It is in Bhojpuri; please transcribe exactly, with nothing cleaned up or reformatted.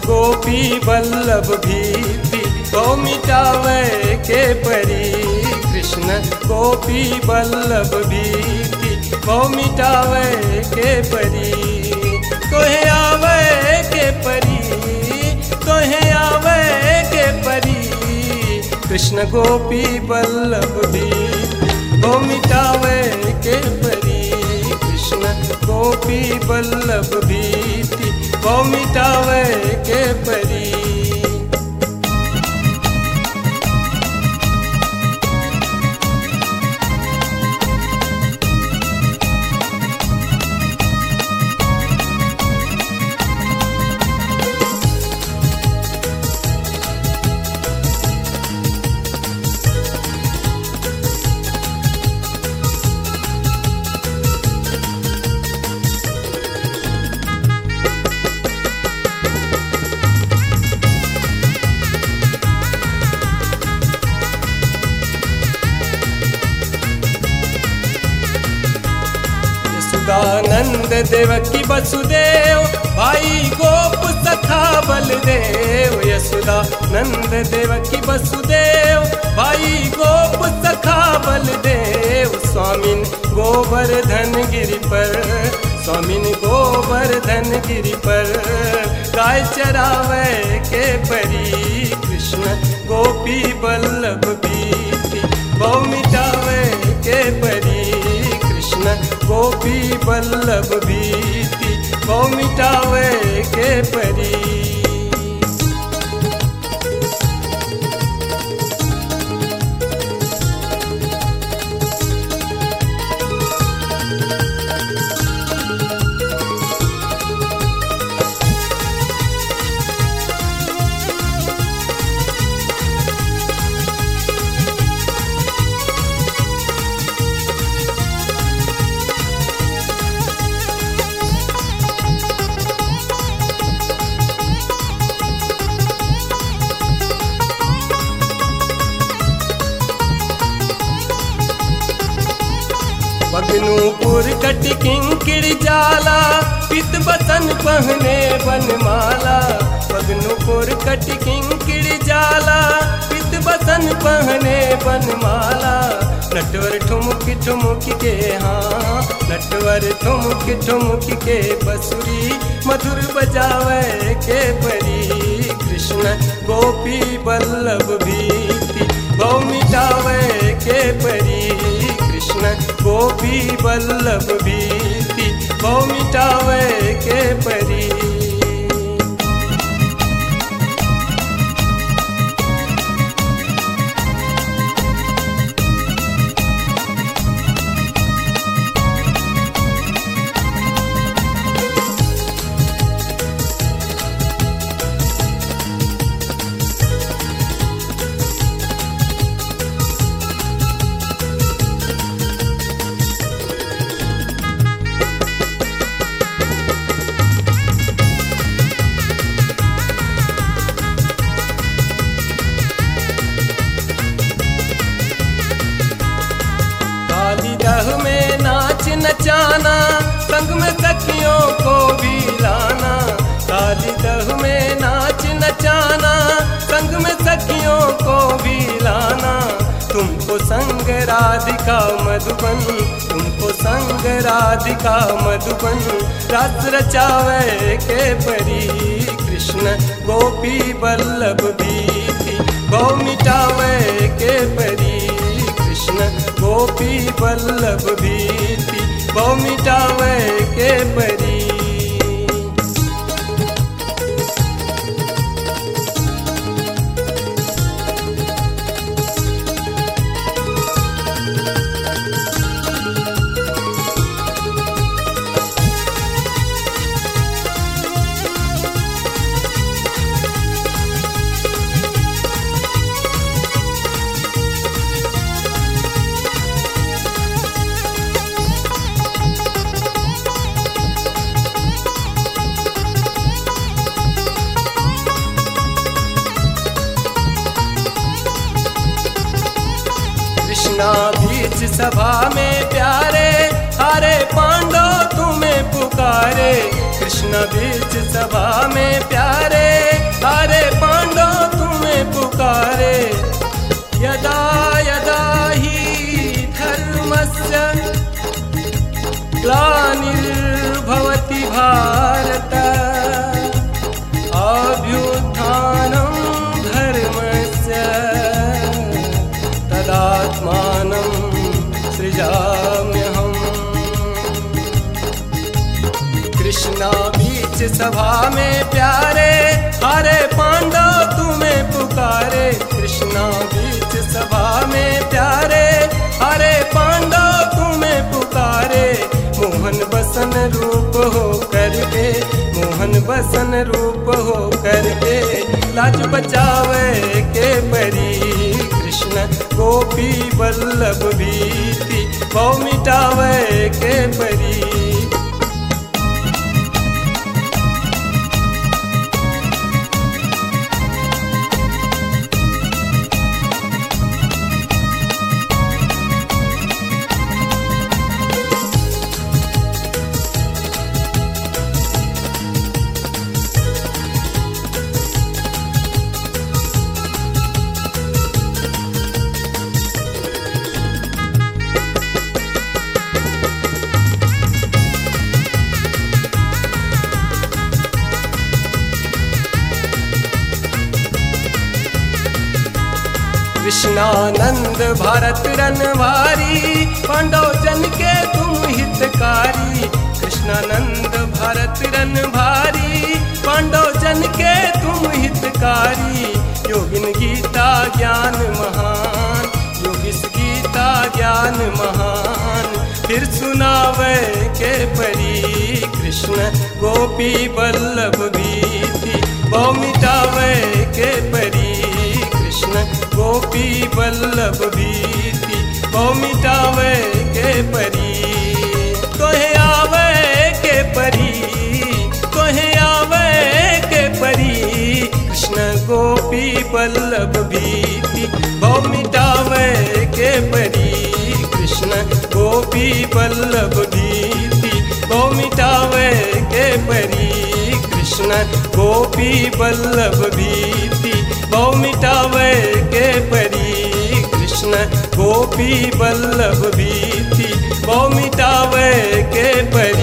गोपी बल्लभ भीति को मिटावे के परी। कृष्ण गोपी बल्लभ भीति को मिटावे के परी। कोहे आवे के परी, कोहे आवे के परी। कृष्ण गोपी बल्लभ भीति को मिटावे के परी। कृष्ण गोपी बल्लभ भीति को मिटावे के परी। नंद देवकी वसुदेव भाई गोप सखा बलदेव। यशोदा नंद देवकी वसुदेव भाई गोप सखा बलदेव। स्वामिन गोवर्धन गिरि पर, स्वामिन गोवर्धन गिरि पर गाय चरावे के परी। कृष्ण गोपी बल्लभ भीति को मिटावे के परी। कृष्ण गोपी बल्लभ भीति को मिटावे के परी। बगनूपुर कटि किंकिर जाला, पित बसन पहने बनमाला। बगनूपुर कटि किंकिर जाला, पित बसन पहने बनमाला। नटवर ठुमुक ठुमुक के हाँ, नटवर ठुमुक ठुमुक के बसुरी मधुर बजावे के परी। कृष्ण गोपी बल्लभ भीति को मिटावे के परी। कृष्ण गोपी बल्लभ भीति को मिटावे के परी। दह में नाच नचाना, संग में सखियों को भी लाना। काली दह में नाच नचाना, संग में सखियों को भी लाना। तुमको संग राधिका मधुबन, तुमको संग राधिका मधुबन रास रचावे के परी। कृष्ण गोपी बल्लभ भीति को मिटावे के परी। कृष्ण गोपी बल्लभ भीति को मिटावे के परी। कृष्णा बीच सभा में प्यारे, हरे पांडव तुम्हें पुकार। पुकारे कृष्ण बीच सभा में प्यारे अरे पांडव तुम्हें पुकारे। यदा यदा ही धर्मस्य ग्लानिर्भवति भारत अभ्युत्थानं धर्मस्य तदात्मानं सृजाम्यहम्। कृष्णा बीच सभा में प्यारे अरे पांडव तुम्हें पुकारे कृष्णा बीच सभा में प्यारे अरे पांडव तुम्हें पुकारे। मोहन बसन रूप हो करके मोहन बसन रूप हो करके लाज बचावे के परी कृष्ण गोपी वल्लभ भीति भव मिटावे के परी। कृष्णानंद भारत रनवारी पांडव जन के तुम हितकारी। कृष्णानंद भारत रनवारी पांडव जन के तुम हितकारी। योगिन गीता ज्ञान महान योगिस गीता ज्ञान महान फिर सुनावे के परी कृष्ण गोपी वल्लभ भीति भव मिटावे के परी कृष्ण गोपी वल्लभ भीति भव मिटावे के परी। तोहे आवे के परी तोहे आवे के परी कृष्ण गोपी वल्लभ भीति भव मिटावे के परी कृष्ण गोपी वल्लभ भीति भव मिटावे के परी कृष्ण गोपी वल्लभ भीति भव मिटावे के परी कृष्ण गोपी वल्लभ भीति भव मिटावे के परी।